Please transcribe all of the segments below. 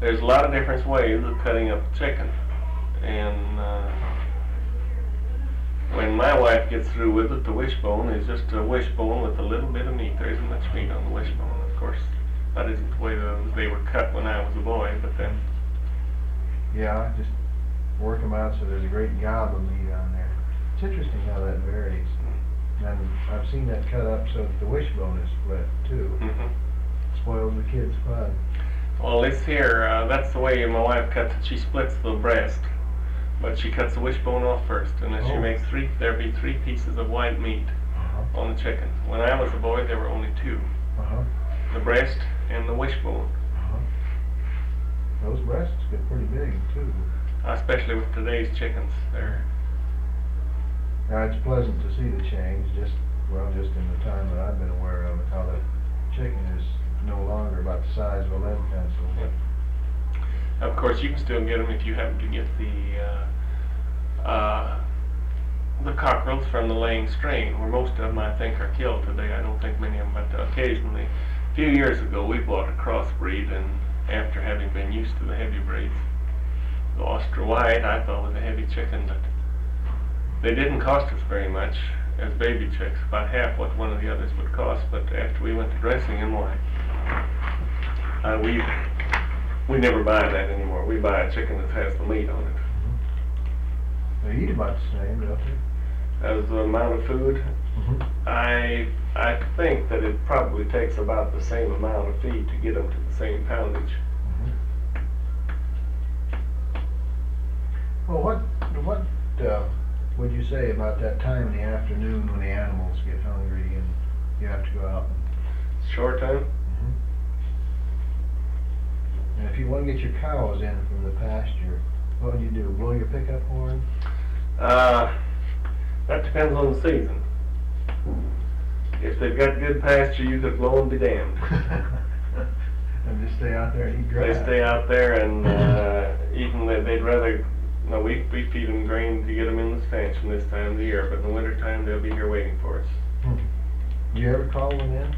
there's a lot of different ways of cutting up a chicken. And when my wife gets through with it, the wishbone is just a wishbone with a little bit of meat. There isn't much meat on the wishbone. Of course, that isn't the way they were cut when I was a boy, but then... Yeah, just work them out so there's a great gob of meat on there. It's interesting how that varies. And I've seen that cut up so that the wishbone is split, too. Spoils the kid's fun. Well, this here, that's the way my wife cuts it. She splits the breast, but she cuts the wishbone off first, and then she makes there'll be 3 pieces of white meat on the chicken. When I was a boy, there were only 2. The breast and the wishbone. Those breasts get pretty big, too. Especially with today's chickens. Now, it's pleasant to see the change, just in the time that I've been aware of it, how the chicken is no longer about the size of a lead pencil. But of course, you can still get them if you happen to get the cockerels from the laying strain, where most of them, I think, are killed today. I don't think many of them, but occasionally. A few years ago, we bought a crossbreed, and after having been used to the heavy breeds, the Austria White, I thought was a heavy chicken, but they didn't cost us very much as baby chicks, about half what one of the others would cost. But after we went to dressing them, we never buy that anymore. We buy a chicken that has the meat on it. They eat about the same, don't they? As the amount of food, I think that it probably takes about the same amount of feed to get them to the same poundage. Well, what would you say about that time in the afternoon when the animals get hungry and you have to go out? Short time? And if you want to get your cows in from the pasture, what would you do? Blow your pickup horn? That depends on the season. If they've got good pasture, you could blow and be damned. And just stay out there and eat grass. They stay out there and even they'd rather... No, we feed them grain to get them in the stanchion this time of the year, but in the wintertime they'll be here waiting for us. Do you ever call them in?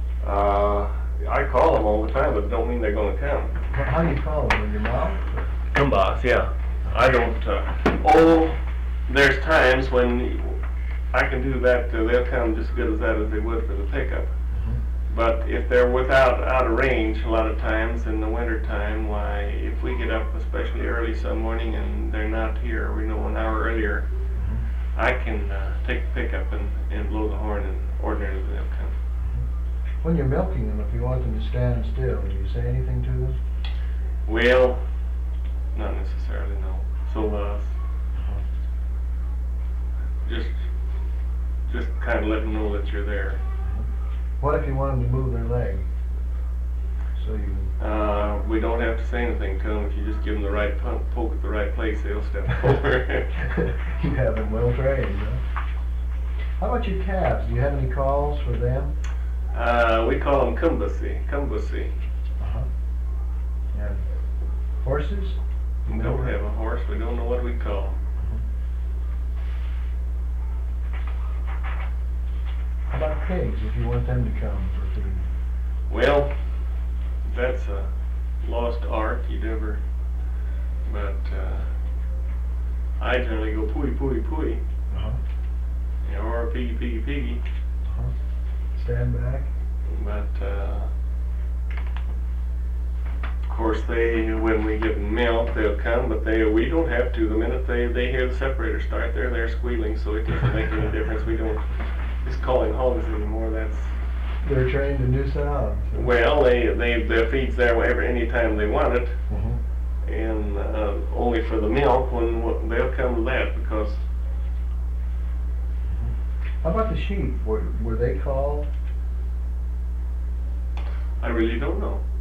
I call them all the time, but it don't mean they're going to come. How do you call them? With your mouth? Come, boss, yeah. I don't, there's times when I can do that, they'll come just as good as that as they would for the pickup. But if they're out of range, a lot of times in the winter time, why, if we get up especially early some morning and they're not here, we know an hour earlier, I can take the pickup and blow the horn, and ordinarily they'll come. When you're milking them, if you want them to stand still, do you say anything to them? Well, not necessarily, no. So just kind of let them know that you're there. What if you want them to move their leg? So you... we don't have to say anything to them. If you just give them the right poke at the right place, they'll step over. You have them well trained, huh? How about your calves? Do you have any calls for them? We call them kumbusi. And horses? We don't have a horse. We don't know what we call them. How about pigs, if you want them to come for food? Well, that's a lost art. But I generally go pooey, or piggy. Stand back. But of course, when we give them milk, they'll come. But we don't have to. The minute they hear the separator start, they're squealing. So it doesn't make any difference. We don't. Just calling hogs anymore. They're trained to do sounds. So. Well, their feed's there any time they want it, and only for the milk when they'll come to that because. How about the sheep? Were they called? I really don't know.